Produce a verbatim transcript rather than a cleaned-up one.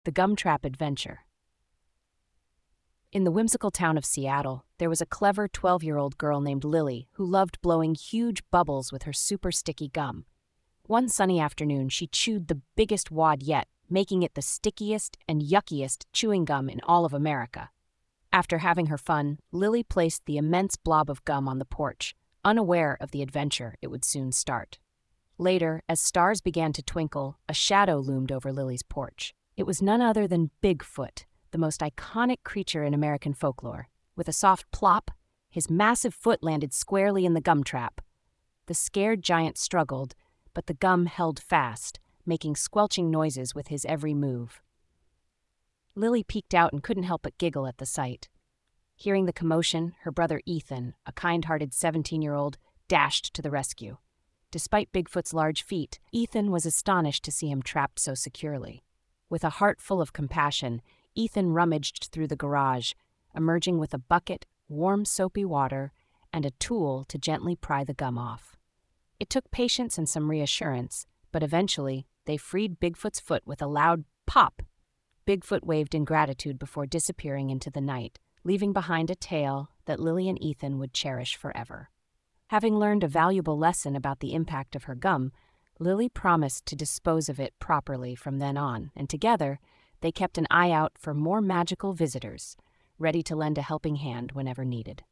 The Gum Trap Adventure. In the whimsical town of Seattle, there was a clever twelve-year-old girl named Lily who loved blowing huge bubbles with her super sticky gum. One sunny afternoon, she chewed the biggest wad yet, making it the stickiest and yuckiest chewing gum in all of America. After having her fun, Lily placed the immense blob of gum on the porch, unaware of the adventure it would soon start. Later, as stars began to twinkle, a shadow loomed over Lily's porch. It was none other than Bigfoot, the most iconic creature in American folklore. With a soft plop, his massive foot landed squarely in the gum trap. The scared giant struggled, but the gum held fast, making squelching noises with his every move. Lily peeked out and couldn't help but giggle at the sight. Hearing the commotion, her brother Ethan, a kind-hearted seventeen-year-old, dashed to the rescue. Despite Bigfoot's large feet, Ethan was astonished to see him trapped so securely. With a heart full of compassion, Ethan rummaged through the garage, emerging with a bucket, warm soapy water, and a tool to gently pry the gum off. It took patience and some reassurance, but eventually they freed Bigfoot's foot with a loud pop. Bigfoot waved in gratitude before disappearing into the night, leaving behind a tale that Lily and Ethan would cherish forever. Having learned a valuable lesson about the impact of her gum, Lily promised to dispose of it properly from then on, and together, they kept an eye out for more magical visitors, ready to lend a helping hand whenever needed.